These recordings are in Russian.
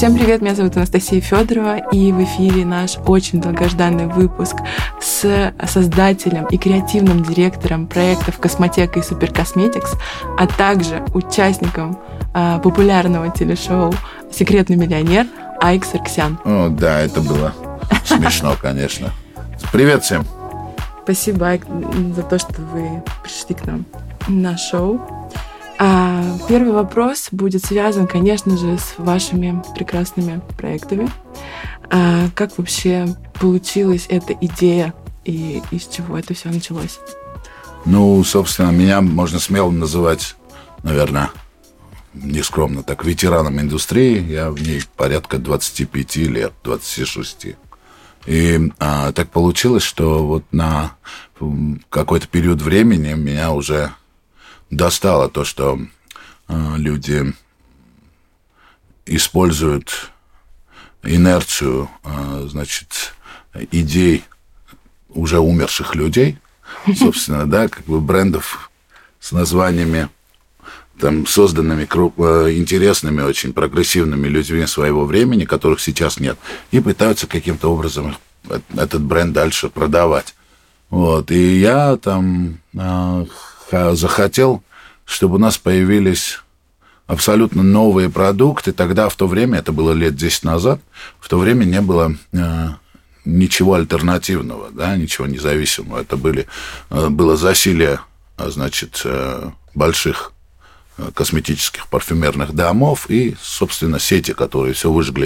Всем привет, меня зовут Анастасия Федорова, и в эфире наш очень долгожданный выпуск с создателем и креативным директором проектов «Космотека» и «Суперкосметикс», а также участником популярного телешоу «Секретный миллионер» Айк Сарксян. О, да, это было смешно, конечно. Привет всем. Спасибо, Айк, за то, что вы пришли к нам на шоу. Первый вопрос будет связан, конечно же, с вашими прекрасными проектами. Как вообще получилась эта идея и из чего это все началось? Ну, собственно, меня можно смело называть, наверное, нескромно так, ветераном индустрии. Я в ней порядка 25 лет, 26. И так получилось, что вот на какой-то период времени меня уже достало то, что люди используют инерцию, значит, идей уже умерших людей, собственно, да, как бы брендов с названиями, там, созданными интересными, очень прогрессивными людьми своего времени, которых сейчас нет, и пытаются каким-то образом этот бренд дальше продавать. Вот. И я там захотел, чтобы у нас появились абсолютно новые продукты. Тогда, в то время, это было лет 10 назад, в то время не было ничего альтернативного, да, ничего независимого. Это было засилие, значит, больших косметических парфюмерных домов и, собственно, сети, которые все выжгли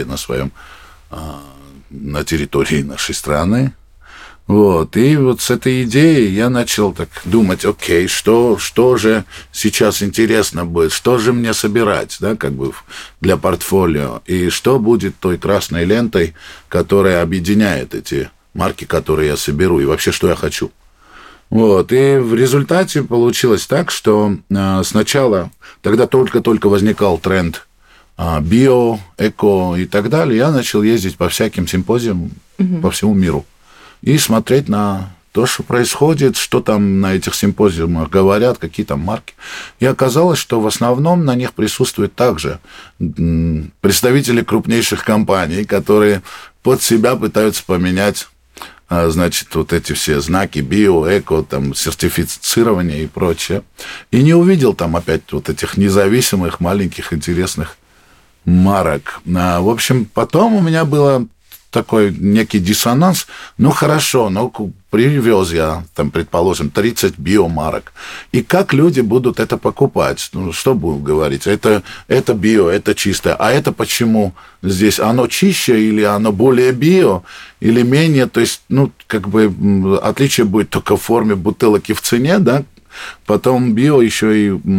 на территории нашей страны. Вот. И вот с этой идеей я начал так думать, окей, что же сейчас интересно будет, что же мне собирать, да, как бы для портфолио, и что будет той красной лентой, которая объединяет эти марки, которые я соберу, и вообще, что я хочу. Вот. И в результате получилось так, что сначала, тогда только-только возникал тренд био, эко и так далее, я начал ездить по всяким симпозиумам по всему миру и смотреть на то, что происходит, что там на этих симпозиумах говорят, какие там марки. И оказалось, что в основном на них присутствуют также представители крупнейших компаний, которые под себя пытаются поменять, значит, вот эти все знаки био, эко, там, сертифицирование и прочее. И не увидел там опять вот этих независимых, маленьких, интересных марок. В общем, потом у меня было такой некий диссонанс. Ну, хорошо, привез я, там, предположим, 30 биомарок. И как люди будут это покупать? Ну, что будут говорить? Это био, это чистое. А это почему здесь? Оно чище или оно более био, или менее? То есть, ну, как бы отличие будет только в форме бутылок и в цене, да? Потом био еще и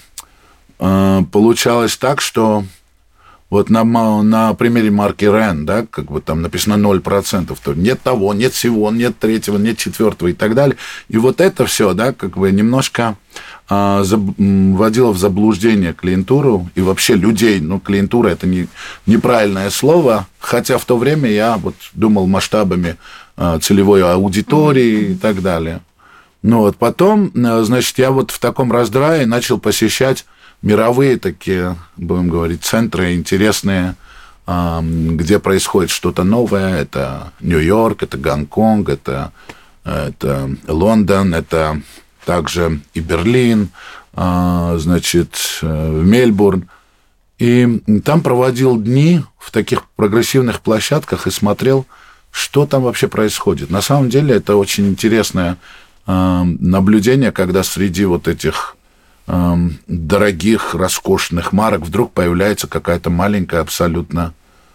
получалось так, что вот на примере марки Ren, да, как бы там написано 0%, то нет того, нет всего, нет третьего, нет четвертого и так далее. И вот это все, да, как бы немножко вводило в заблуждение клиентуру и вообще людей. Ну, клиентура – это неправильное слово, хотя в то время я вот думал масштабами целевой аудитории и так далее. Ну вот потом, значит, я вот в таком раздрае начал посещать мировые такие, будем говорить, центры интересные, где происходит что-то новое. Это Нью-Йорк, это Гонконг, это Лондон, это также и Берлин, значит, Мельбурн. И там проводил дни в таких прогрессивных площадках и смотрел, что там вообще происходит. На самом деле это очень интересное наблюдение, когда среди вот этих дорогих, роскошных марок вдруг появляется какая-то маленькая, абсолютно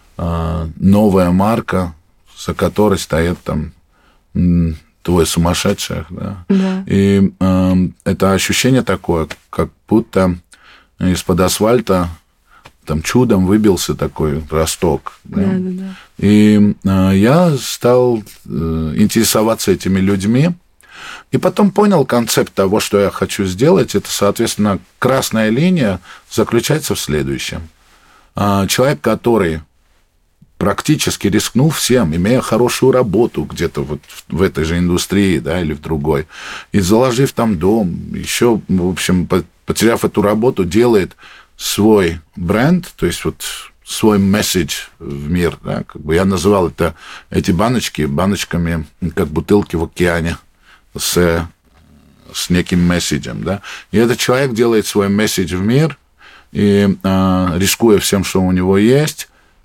новая марка, за которой стоят там двое сумасшедших. Да? Да. И это ощущение такое, как будто из-под асфальта там чудом выбился такой росток. Да? Да, да, да. И я стал интересоваться этими людьми. И потом понял концепт того, что я хочу сделать. Это, соответственно, красная линия заключается в следующем. Человек, который практически рискнул всем, имея хорошую работу где-то вот в этой же индустрии, да, или в другой, и заложив там дом, еще, в общем, потеряв эту работу, делает свой бренд, то есть вот свой месседж в мир. Да? Как бы я называл эти баночками, как бутылки в океане с неким месседжем. Да? И этот человек делает свой месседж в мир, и рискуя всем, что у него есть,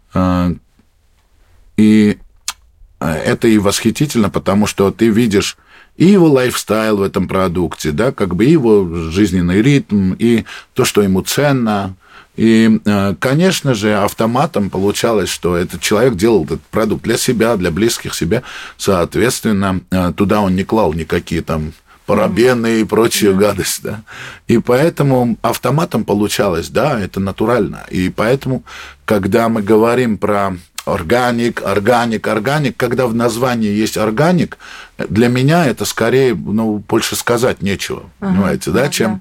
и это и восхитительно, потому что ты видишь и его лайфстайл в этом продукте, да, как бы его жизненный ритм, и то, что ему ценно. И, конечно же, автоматом получалось, что этот человек делал этот продукт для себя, для близких себе. Соответственно, туда он не клал никакие там парабены и прочую гадость, да. И поэтому автоматом получалось, да, это натурально. И поэтому, когда мы говорим про органик, когда в названии есть органик, для меня это скорее, больше сказать нечего, понимаете, да, чем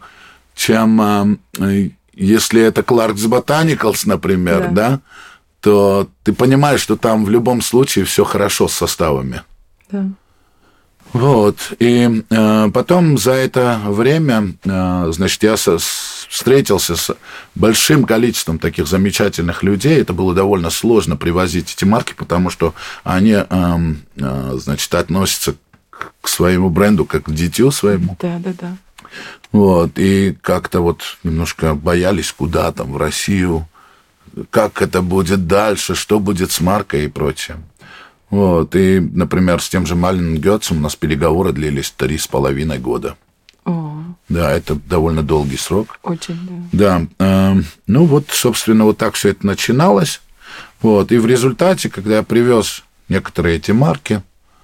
если это Clarks Botanicals, например, да, то ты понимаешь, что там в любом случае все хорошо с составами. Да. Вот. И потом за это время, значит, я встретился с большим количеством таких замечательных людей. Это было довольно сложно привозить эти марки, потому что они, значит, относятся к своему бренду как к дитю своему. Да. Вот. И как-то вот немножко боялись, куда там, в Россию, как это будет дальше, что будет с маркой и прочее. Вот. И, например, с тем же Малин Гетцем у нас переговоры длились 3,5 года. О. Да, это довольно долгий срок. Очень, да. Да. Ну, вот, собственно, вот так все это начиналось. Вот. И в результате, когда я привез некоторые эти марки,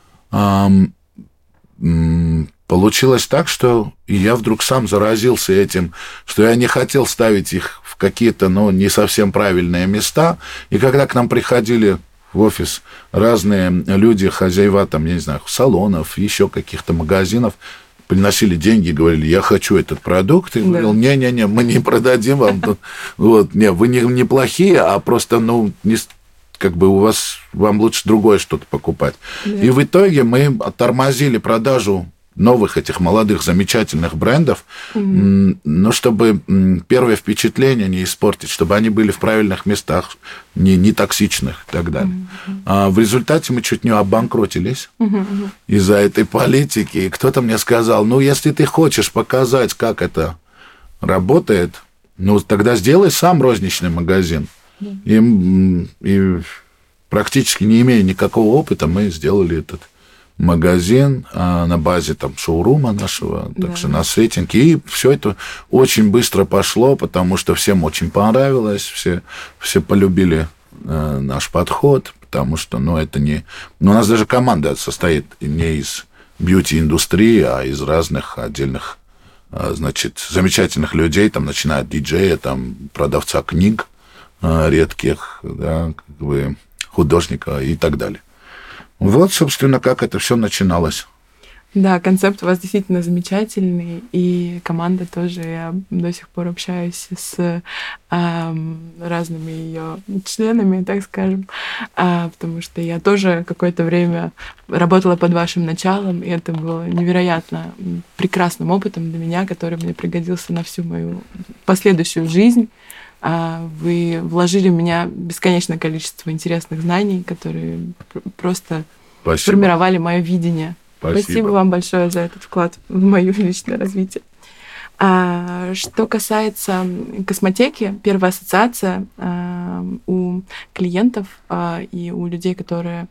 получилось так, что я вдруг сам заразился этим, что я не хотел ставить их в какие-то, не совсем правильные места. И когда к нам приходили в офис разные люди, хозяева, там, я не знаю, салонов, еще каких-то магазинов, приносили деньги и говорили, я хочу этот продукт. И говорил, не-не-не, мы не продадим вам тут. Вот, не, вы не плохие, а просто, как бы вам лучше другое что-то покупать. Да. И в итоге мы тормозили продажу новых этих молодых замечательных брендов, чтобы первое впечатление не испортить, чтобы они были в правильных местах, не токсичных и так далее. А в результате мы чуть не обанкротились из-за этой политики. И кто-то мне сказал, если ты хочешь показать, как это работает, тогда сделай сам розничный магазин. И практически не имея никакого опыта, мы сделали этот магазин на базе там шоурума нашего, также на сеттинге. И все это очень быстро пошло, потому что всем очень понравилось, все полюбили наш подход, потому что, это не... у нас даже команда состоит не из бьюти-индустрии, а из разных отдельных, значит, замечательных людей, там, начиная от диджея, там, продавца книг редких, да, как бы художника и так далее. Вот, собственно, как это все начиналось. Да, концепт у вас действительно замечательный, и команда тоже. Я до сих пор общаюсь с разными ее членами, так скажем, потому что я тоже какое-то время работала под вашим началом, и это было невероятно прекрасным опытом для меня, который мне пригодился на всю мою последующую жизнь. Вы вложили в меня бесконечное количество интересных знаний, которые просто сформировали мое видение. Спасибо вам большое за этот вклад в мое личное развитие. Что касается косметики, первая ассоциация у клиентов и у людей, которые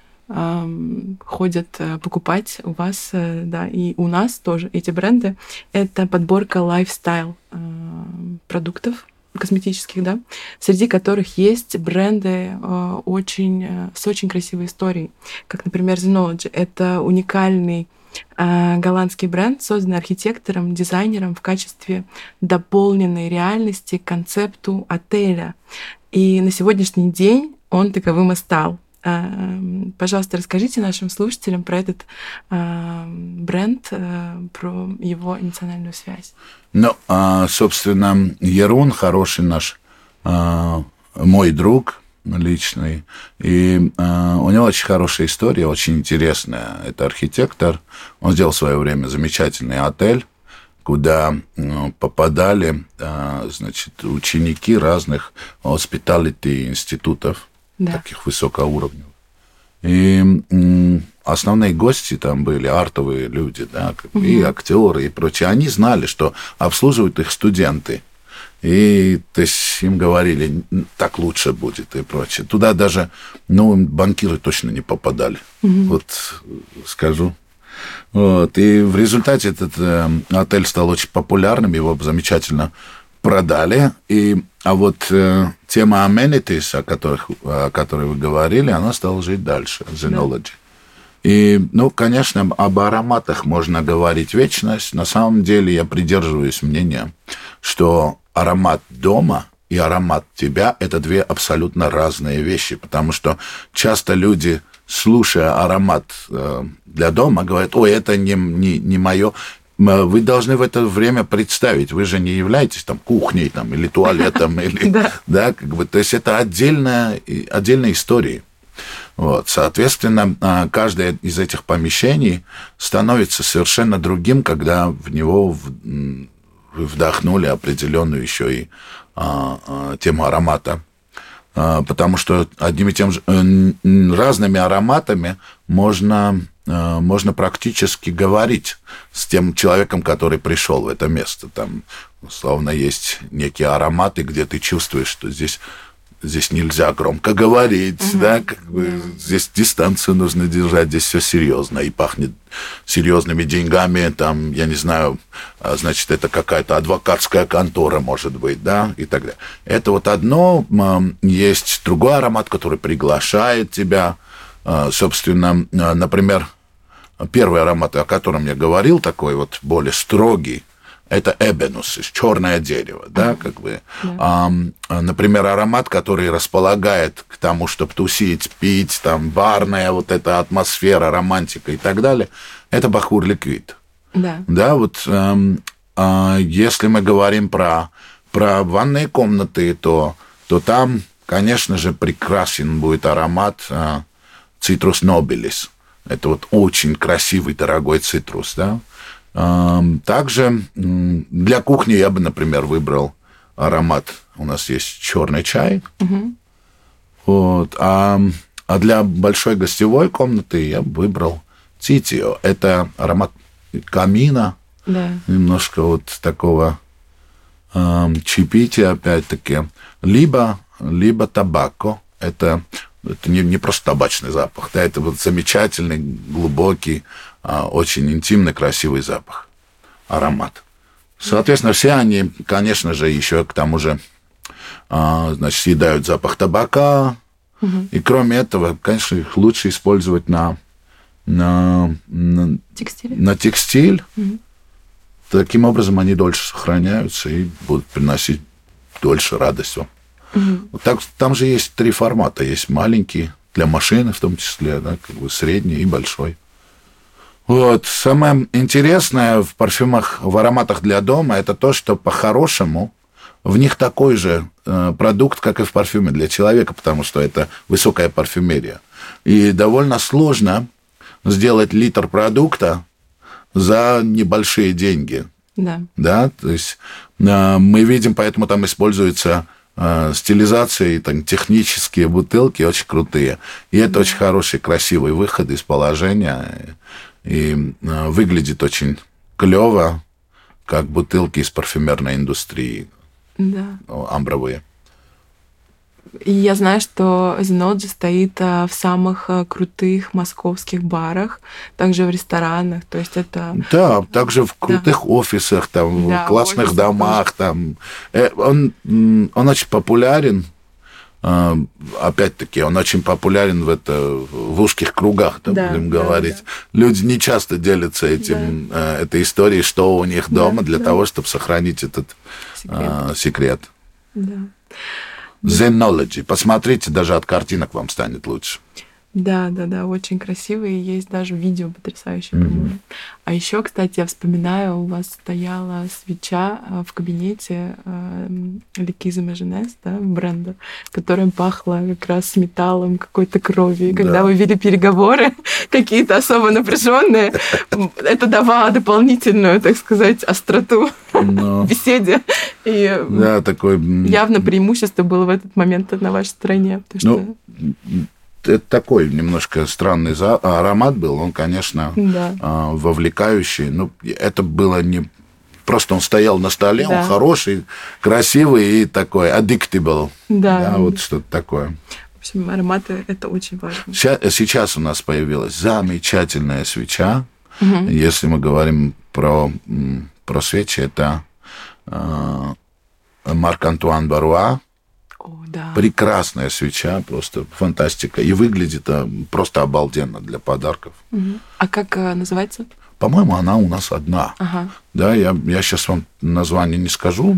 ходят покупать у вас, да, и у нас тоже эти бренды, это подборка лайфстайл продуктов косметических, да, среди которых есть бренды с очень красивой историей, как, например, Zenology. Это уникальный голландский бренд, созданный архитектором, дизайнером в качестве дополненной реальности к концепту отеля. И на сегодняшний день он таковым и стал. Пожалуйста, расскажите нашим слушателям про этот бренд, про его эмоциональную связь. Собственно, Ерун хороший наш, мой друг личный, и у него очень хорошая история, очень интересная. Это архитектор, он сделал в свое время замечательный отель, куда попадали, значит, ученики разных hospitality институтов, таких высокоуровневых. И основные гости там были артовые люди, да, и актеры, и прочее. Они знали, что обслуживают их студенты. И то есть им говорили, так лучше будет и прочее. Туда даже банкиры точно не попадали. Вот скажу. Вот. И в результате этот отель стал очень популярным, его замечательно продали. А вот тема amenities, о которой вы говорили, она стала жить дальше, Zenology. И, конечно, об ароматах можно говорить вечность. На самом деле я придерживаюсь мнения, что аромат дома и аромат тебя – это две абсолютно разные вещи, потому что часто люди, слушая аромат для дома, говорят, ой, это не мое. Вы должны в это время представить, вы же не являетесь там кухней там, или туалетом, или, да, то есть это отдельные истории. Вот. Соответственно, каждое из этих помещений становится совершенно другим, когда в него вдохнули определенную еще и тему аромата. Потому что одними и тем же разными ароматами можно практически говорить с тем человеком, который пришел в это место. Там, условно, есть некие ароматы, где ты чувствуешь, что здесь нельзя громко говорить, да, здесь дистанцию нужно держать, здесь все серьезно, и пахнет серьезными деньгами, там, я не знаю, значит, это какая-то адвокатская контора, может быть, да, и так далее. Это вот одно, есть другой аромат, который приглашает тебя, собственно, например, первый аромат, о котором я говорил, такой вот более строгий, это эбенус, черное дерево, да, как бы. Например, аромат, который располагает к тому, чтобы тусить, пить, там, барная вот эта атмосфера, романтика и так далее, это бахур ликвид. Да, вот если мы говорим про ванные комнаты, то там, конечно же, прекрасен будет аромат цитрус нобилис. Это вот очень красивый, дорогой цитрус, да. Также для кухни я бы, например, выбрал аромат. У нас есть черный чай. Вот. А для большой гостевой комнаты я бы выбрал титио. Это аромат камина. Немножко вот такого чипити, опять-таки. Либо табако. Это не просто табачный запах. Да, это вот замечательный, глубокий, очень интимный, красивый запах, аромат. Соответственно, все они, конечно же, еще к тому же, значит, съедают запах табака. И кроме этого, конечно, их лучше использовать на текстиль. Таким образом, они дольше сохраняются и будут приносить дольше радость вам. Вот так, там же есть 3 формата. Есть маленький, для машины в том числе, да, как бы средний и большой. Вот. Самое интересное в парфюмах, в ароматах для дома, это то, что по-хорошему в них такой же продукт, как и в парфюме для человека, потому что это высокая парфюмерия. И довольно сложно сделать литр продукта за небольшие деньги. Да? То есть мы видим, поэтому там используются стилизации, там, технические бутылки очень крутые. И это очень хороший, красивый выход из положения. И выглядит очень клево, как бутылки из парфюмерной индустрии. Амбровые. И я знаю, что Zenology стоит в самых крутых московских барах, также в ресторанах, то есть это... Да, также в крутых офисах, там, в классных домах, там. Он очень популярен, опять-таки, он очень популярен в узких кругах, там, будем говорить. Люди не часто делятся этой историей, что у них дома, для того, чтобы сохранить этот секрет. Да. Zenology. Посмотрите, даже от картинок вам станет лучше. Да, очень красивые, есть даже видео потрясающее, по-моему. А еще, кстати, я вспоминаю, у вас стояла свеча в кабинете Ликиза Меженес, да, бренда, которая пахла как раз металлом, какой-то кровью. И когда вы вели переговоры какие-то особо напряженные, это давало дополнительную, так сказать, остроту в беседе. И такой... явно преимущество было в этот момент на вашей стороне. Это такой немножко странный аромат был, он, конечно, вовлекающий. Ну, это было не... Просто он стоял на столе, он хороший, красивый и такой addictable. Да, вот что-то такое. В общем, ароматы – это очень важно. Сейчас у нас появилась замечательная свеча. Если мы говорим про свечи, это Марк-Антуан Баруа. Прекрасная свеча, просто фантастика. И выглядит просто обалденно для подарков. А как называется? По-моему, она у нас одна. Да, я сейчас вам название не скажу.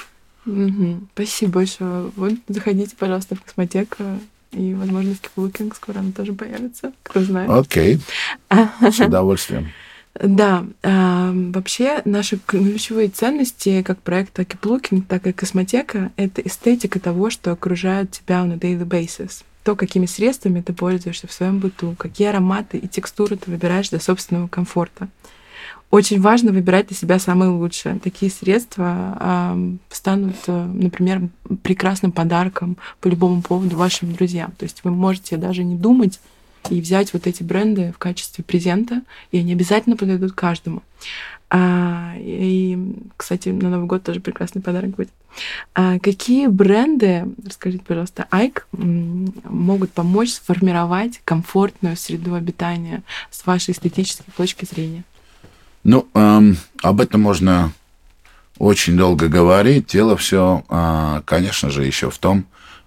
Спасибо большое. Вот заходите, пожалуйста, в Космотеку. И, возможно, в Keep скоро она тоже появится. Кто знает. Окей. С удовольствием. Да, вообще наши ключевые ценности как проекта Keep Looking, так и Космотека — это эстетика того, что окружает тебя on a daily basis. То, какими средствами ты пользуешься в своем быту, какие ароматы и текстуры ты выбираешь для собственного комфорта. Очень важно выбирать для себя самые лучшие. Такие средства станут, например, прекрасным подарком по любому поводу вашим друзьям. То есть вы можете даже не думать и взять вот эти бренды в качестве презента, и они обязательно подойдут каждому. И, кстати, на Новый год тоже прекрасный подарок будет. Какие бренды, расскажите, пожалуйста, Айк, могут помочь сформировать комфортную среду обитания с вашей эстетической точки зрения? Ну, об этом можно очень долго говорить. Дело все, конечно же, еще в том,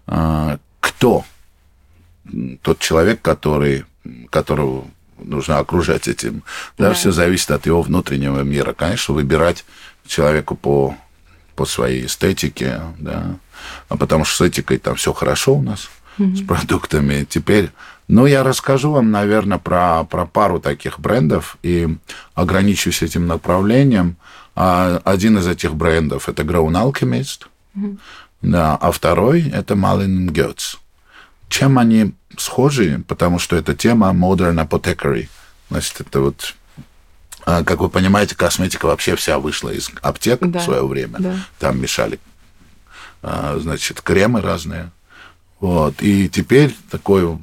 кто тот человек, которого нужно окружать этим. Да, все зависит от его внутреннего мира. Конечно, выбирать человеку по своей эстетике, да, потому что с этикой там все хорошо у нас, с продуктами. Теперь, я расскажу вам, наверное, про пару таких брендов и ограничусь этим направлением. Один из этих брендов – это Grown Alchemist, да, а второй – это Malin Goetz. Чем они схожи? Потому что это тема Modern Apothecary. Значит, это вот, как вы понимаете, косметика вообще вся вышла из аптек в свое время. Да. Там мешали, значит, кремы разные. Вот. И теперь такой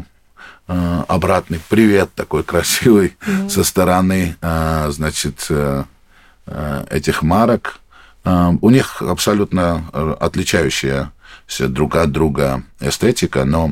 обратный привет, такой красивый со стороны, значит, этих марок. У них абсолютно отличающая друг от друга эстетика, но,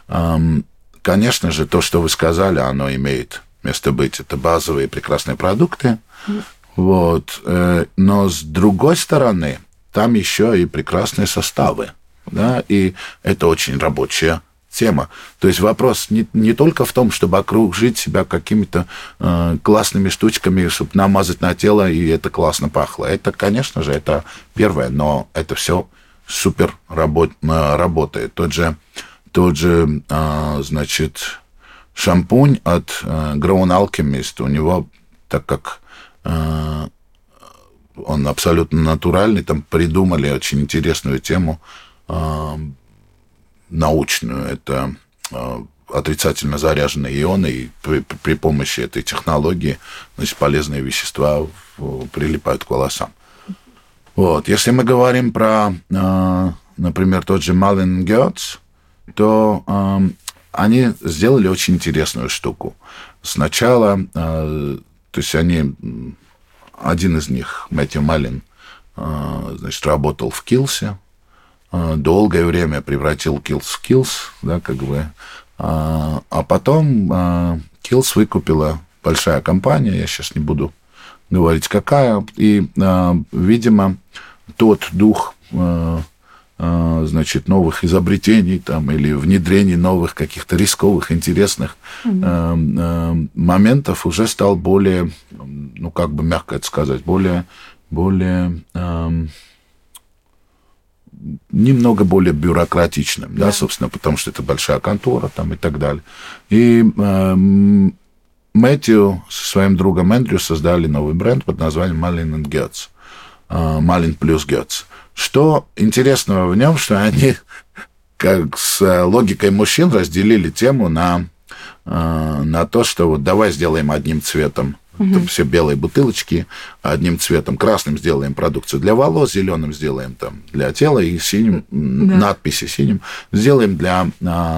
конечно же, то, что вы сказали, оно имеет место быть. Это базовые прекрасные продукты. Вот. Но с другой стороны, там еще и прекрасные составы. Да? И это очень рабочая тема. То есть вопрос не только в том, чтобы окружить себя какими-то классными штучками, чтобы намазать на тело, и это классно пахло. Это, конечно же, это первое, но это все супер работает. Тот же, значит, шампунь от Grown Alchemist, у него, так как он абсолютно натуральный, там придумали очень интересную тему научную. Это отрицательно заряженные ионы, и при помощи этой технологии, значит, полезные вещества прилипают к волосам. Вот. Если мы говорим про, например, тот же Malin Goetz, то они сделали очень интересную штуку. Сначала, то есть один из них, Мэтью Малин, значит, работал в Килсе, долгое время превратил Килс в Килс, да, как бы, а потом Килс выкупила большая компания, я сейчас не буду говорить, какая, и, видимо, тот дух, значит, новых изобретений там, или внедрений новых каких-то рисковых, интересных моментов уже стал более, как бы мягко это сказать, более немного более бюрократичным, да, собственно, потому что это большая контора там и так далее. И Мэтью со своим другом Эндрю создали новый бренд под названием Malin & Goetz. Malin плюс Goetz. Что интересного в нем, что они, как с логикой мужчин, разделили тему на то, что вот давай сделаем одним цветом все белые бутылочки, одним цветом красным сделаем продукцию для волос, зеленым сделаем там для тела и синим, надписи синим сделаем для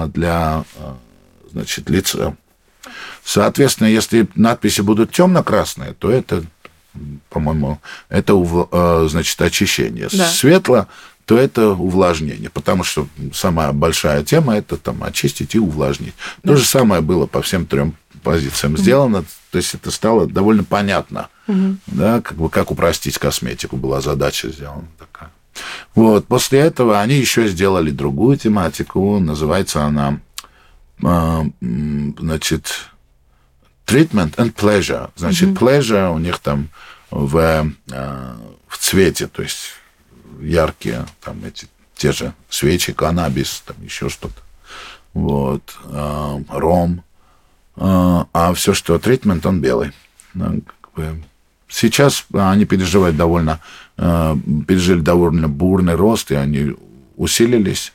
значит, лица. Соответственно, если надписи будут темно-красные, то это, по-моему, это, значит, очищение. Светло, то это увлажнение, потому что самая большая тема – это там очистить и увлажнить. То же самое было по всем трем позициям сделано, то есть это стало довольно понятно, да, как упростить косметику, была задача сделана такая. Вот, после этого они еще сделали другую тематику, называется она, значит, Treatment and Pleasure. Значит, pleasure у них там в цвете, то есть яркие, там те же свечи, каннабис, там еще что-то, вот, ром, а все, что тритмент, он белый. Сейчас они пережили довольно бурный рост, и они усилились.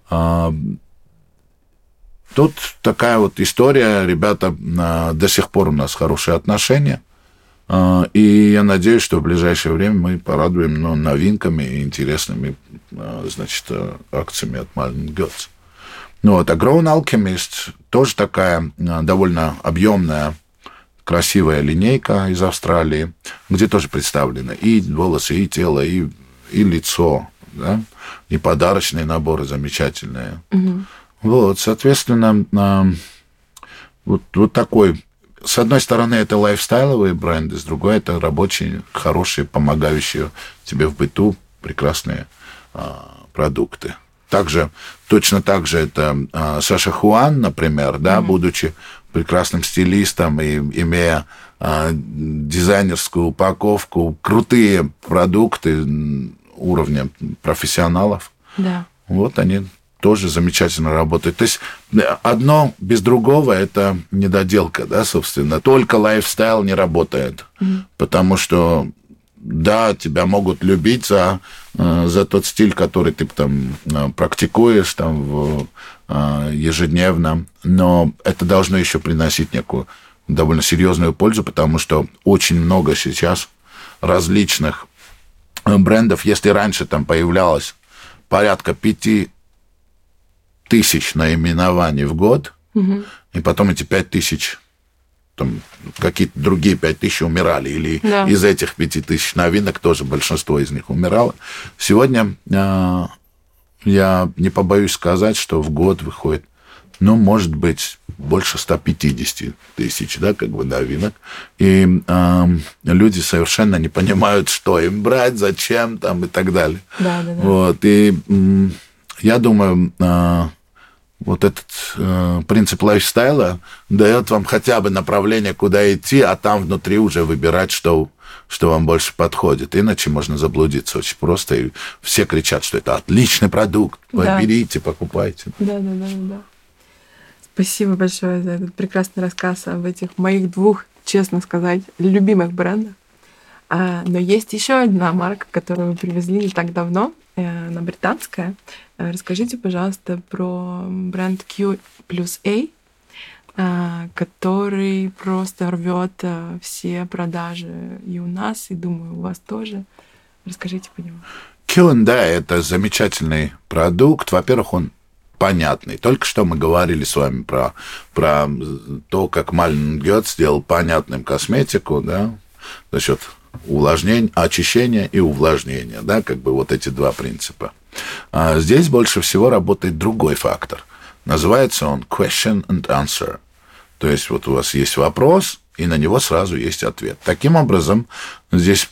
Тут такая вот история, ребята, до сих пор у нас хорошие отношения, и я надеюсь, что в ближайшее время мы порадуем новинками и интересными, значит, акциями от Malin & Goetz. Ну вот, а Grown Alchemist тоже такая довольно объемная, красивая линейка из Австралии, где тоже представлены и волосы, и тело, и лицо, да, и подарочные наборы замечательные. Вот, соответственно, вот такой. С одной стороны, это лайфстайловые бренды, с другой, это рабочие, хорошие, помогающие тебе в быту прекрасные продукты. Точно так же это Саша Хуан, например, да, будучи прекрасным стилистом и имея дизайнерскую упаковку, крутые продукты уровня профессионалов. Да. Вот они тоже замечательно работают. То есть одно без другого – это недоделка, да, собственно. Только лайфстайл не работает, потому что, да, тебя могут любить за тот стиль, который ты там практикуешь там ежедневно, но это должно еще приносить некую довольно серьезную пользу, потому что очень много сейчас различных брендов. Если раньше там появлялось порядка 5000 наименований в год, и потом эти 5000, там, какие-то другие 5000 умирали, или из этих 5000 новинок тоже большинство из них умирало. Сегодня я не побоюсь сказать, что в год выходит, ну, может быть, больше 150 тысяч, да, как бы новинок, и люди совершенно не понимают, что им брать, зачем там и так далее. Вот, и я думаю, вот этот принцип лайфстайла дает вам хотя бы направление, куда идти, а там внутри уже выбирать, что вам больше подходит. Иначе можно заблудиться очень просто. И все кричат, что это отличный продукт. Берите, покупайте. Да. Спасибо большое за этот прекрасный рассказ об этих моих двух, честно сказать, любимых брендах. Но есть еще одна марка, которую вы привезли не так давно. Она британская. Расскажите, пожалуйста, про бренд Q плюс A, который просто рвет все продажи и у нас, и, думаю, у вас тоже. Расскажите по нему. Q&A – это замечательный продукт. Во-первых, он понятный. Только что мы говорили с вами про то, как Malin & Goetz сделал понятным косметику, да, за счет увлажнения, очищения и увлажнения, да, как бы вот эти два принципа. А здесь больше всего работает другой фактор. Называется он question and answer. То есть вот у вас есть вопрос, и на него сразу есть ответ. Таким образом, здесь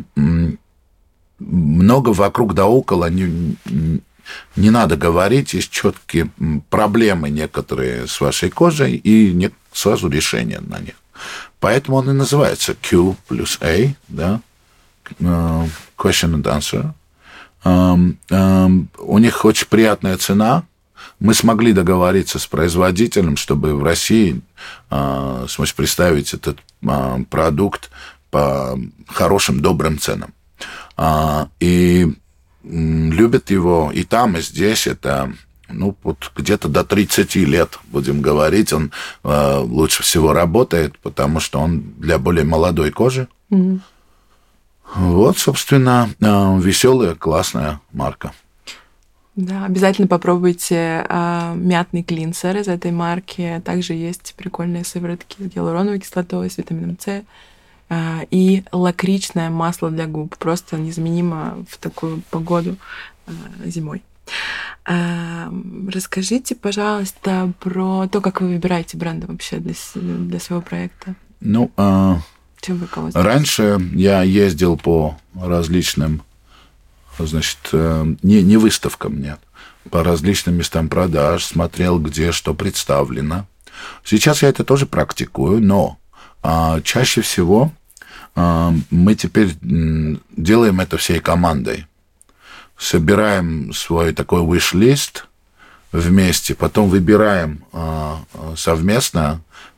много вокруг да около не надо говорить, есть четкие проблемы некоторые с вашей кожей и сразу решение на них. Поэтому он и называется Q плюс A, да, question and answer. У них очень приятная цена. Мы смогли договориться с производителем, чтобы в России смочь представить этот продукт по хорошим, добрым ценам. И любят его и там, и здесь. Это вот где-то до 30 лет, будем говорить. Он лучше всего работает, потому что он для более молодой кожи. Mm-hmm. Вот, собственно, веселая, классная марка. Да, обязательно попробуйте мятный клинсер из этой марки. Также есть прикольные сыворотки с гиалуроновой кислотой, с витамином С. И лакричное масло для губ. Просто незаменимо в такую погоду зимой. Расскажите, пожалуйста, про то, как вы выбираете бренды вообще для своего проекта. Чем вы кого знаете? Раньше я ездил по различным, значит, не выставкам, нет, по различным местам продаж, смотрел, где что представлено. Сейчас я это тоже практикую, но чаще всего мы теперь делаем это всей командой. Собираем свой такой wish-лист вместе, потом выбираем совместно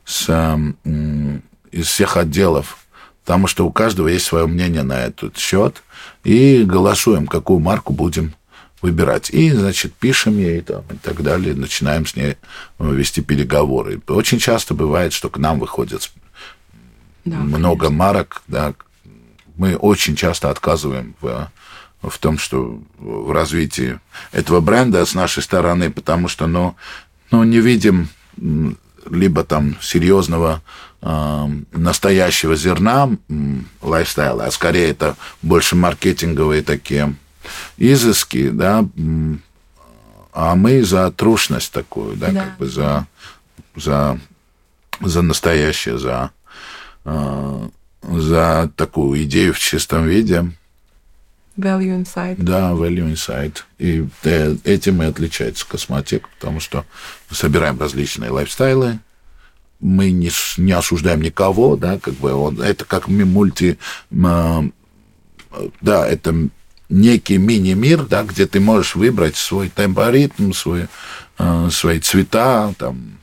из всех отделов, потому что у каждого есть свое мнение на этот счет, и голосуем, какую марку будем выбирать. И, значит, пишем ей там, и так далее, начинаем с ней вести переговоры. Очень часто бывает, что к нам выходит много марок. Да. Мы очень часто отказываем в том, что в развитии этого бренда с нашей стороны, потому что не видим либо там серьезного настоящего зерна лайфстайла, а скорее это больше маркетинговые такие изыски, да, а мы за трушность такую, да, как бы за настоящее, за такую идею в чистом виде. Value Inside. Да, Value Inside. И этим и отличается Космотек, потому что мы собираем различные лайфстайлы, мы не осуждаем никого, да, как бы это как это некий мини-мир, да, где ты можешь выбрать свой темпоритм, свои цвета, там,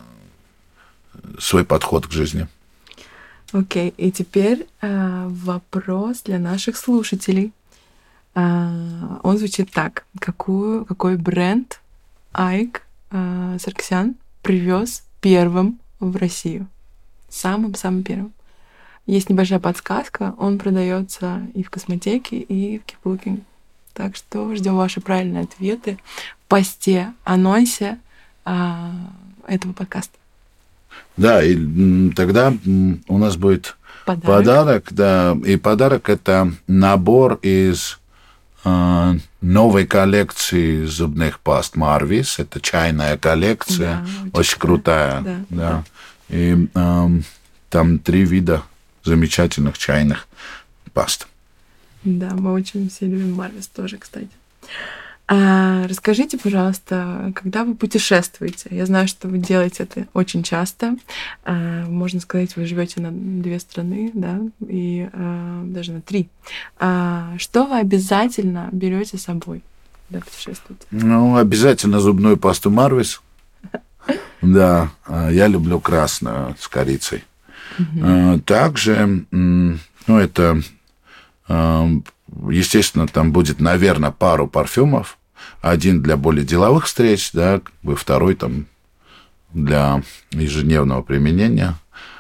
свой подход к жизни. Окей, и теперь вопрос для наших слушателей. Он звучит так. Какой бренд Айк Саркисян привез первым в Россию? Самым-самым первым. Есть небольшая подсказка. Он продается и в Космотеке, и в Keep. Так что ждем ваши правильные ответы в посте, анонсе этого подкаста. Да, и тогда у нас будет подарок, да, и подарок — это набор из новой коллекции зубных паст Marvis. Это чайная коллекция, да, очень крутая. Да. И там 3 вида замечательных чайных паст. Да, мы очень все любим Marvis тоже, кстати. Расскажите, пожалуйста, когда вы путешествуете? Я знаю, что вы делаете это очень часто. Можно сказать, вы живете на 2 страны, да, и даже на 3. Что вы обязательно берете с собой, когда путешествуете? Обязательно зубную пасту Marvis. Да, я люблю красную с корицей. Также, это, естественно, там будет, наверное, пару парфюмов. Один для более деловых встреч, да, второй там для ежедневного применения.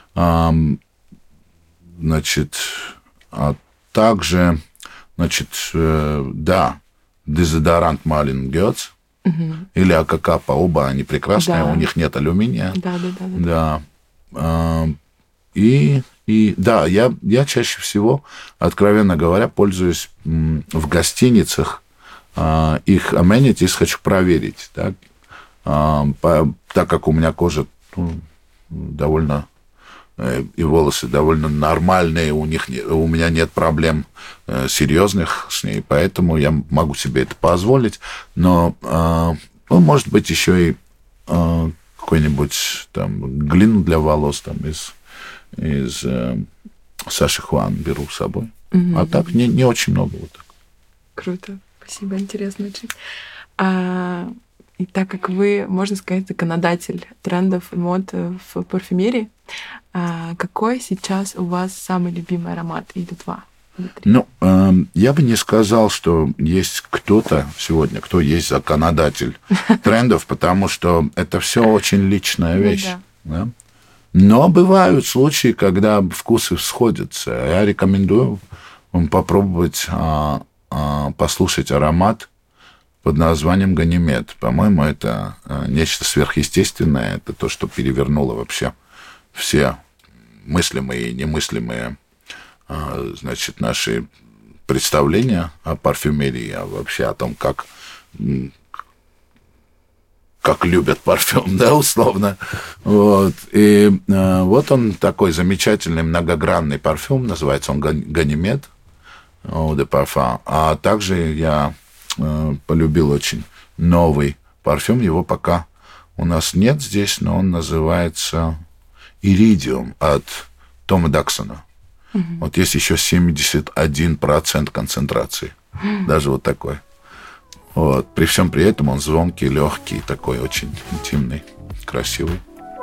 Значит, а также, дезодорант Malin Götz или Акакапа, оба они прекрасные, у них нет алюминия. Да. Я чаще всего, откровенно говоря, пользуюсь в гостиницах. Их amenities хочу проверить, так как у меня кожа довольно и волосы довольно нормальные, у меня нет проблем серьезных с ней, поэтому я могу себе это позволить. Но, может быть, еще и какой-нибудь там глину для волос там из Саши Хуан беру с собой. А так не очень много вот так. Круто. Спасибо, интересно очень. И так как вы, можно сказать, законодатель трендов и мод в парфюмерии, какой сейчас у вас самый любимый аромат? Или два? Или три? Ну, я бы не сказал, что есть кто-то сегодня, кто есть законодатель трендов, потому что это все очень личная вещь. Да? Но бывают случаи, когда вкусы сходятся. Я рекомендую вам попробовать послушать аромат под названием «Ганимед». По-моему, это нечто сверхъестественное. Это то, что перевернуло вообще все мыслимые и немыслимые, значит, наши представления о парфюмерии, а вообще о том, как любят парфюм, да, условно. Вот. И вот он такой замечательный многогранный парфюм, называется он «Ганимед» Eau de Parfum. А также я полюбил очень новый парфюм, его пока у нас нет здесь, но он называется «Иридиум» от Тома Даксона. Вот есть еще 71% концентрации. Даже вот такой. Вот. При всем при этом он звонкий, легкий, такой очень интимный, красивый.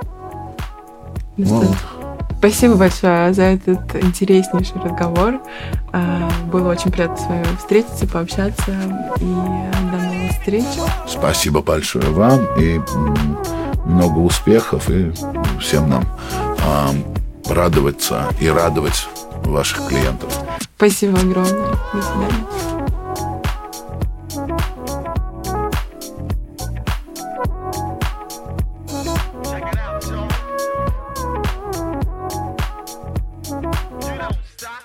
Вот. Спасибо большое за этот интереснейший разговор. Было очень приятно с вами встретиться, пообщаться. И до новых встреч. Спасибо большое вам. И много успехов. И всем нам радоваться и радовать ваших клиентов. Спасибо огромное. До свидания. Stop.